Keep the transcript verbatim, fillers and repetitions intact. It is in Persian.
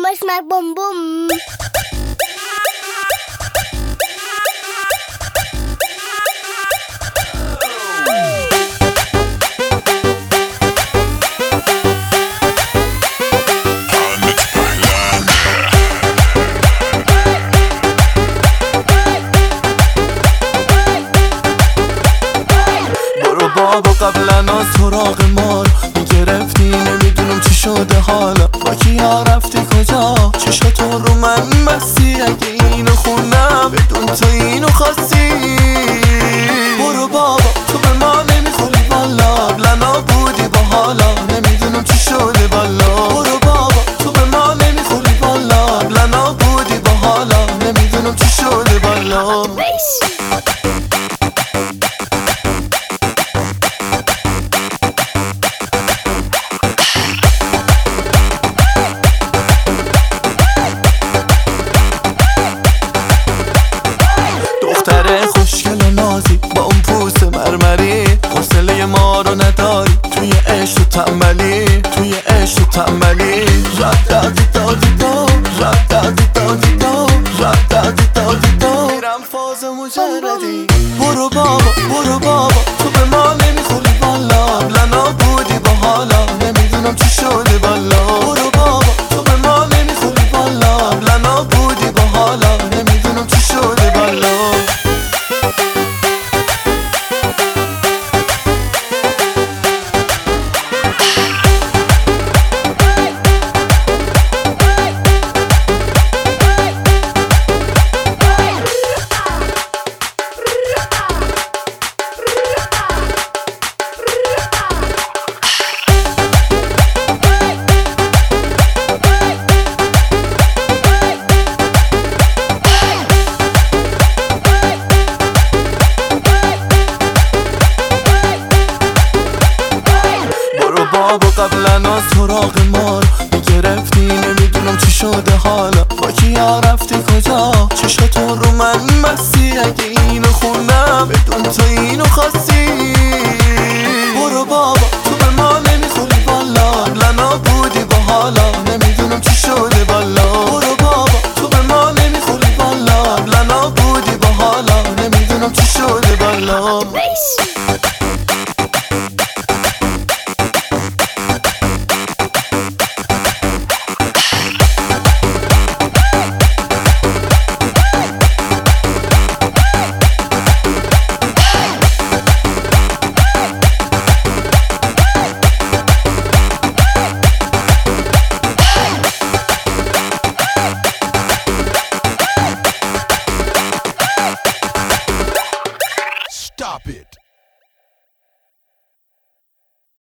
smack smack boom boom. بابا قبلا از سراغ مار میگرفتی، نمیدونم چی شده حالا، با کیا رفتی کجا، چشاتون رو من بستی، اگه اینو خوندم بدون تو اینو خواستی. برو بابا تو به ما نمیخوری والا، قبلا بودی با حالا، نمیدونم چی شده والا. برو بابا تو به ما نمیخوری والا، قبلا بودی با حالا، نمیدونم چی شده والا. دختره خوشگل و نازی با اون پوست مرمری، حوصله ما رو نداری توی عشق و تنبلی، توی عشق و تنبلی. رد دادی دادی دا، رد دادی دادی دا، رد دادی دادی دا، میرم فاز مجردی. برو بابا برو بابا تو به ما نمیخوری والا، قبلا بودی با حالا، نمیدونم چی شده والا. برو بابا تو به ما نمیخوری والا، قبلا بودی با حالا، نمیدونم چی شده والا. بابا قبلا از سراغ مار میگرفتی، نمیدونم چی شده حالا، با کیا رفتی کجا، چشاتون رو من بستی، اگه اینو خوندم بدون تو اینو خواستی. برو بابا تو به ما نمیخوری والا، قبلا بودی با حالا، نمیدونم چی شده والا. برو بابا تو به ما نمیخوری والا، قبلا بودی با حالا، نمیدونم چی شده والا. Stop it.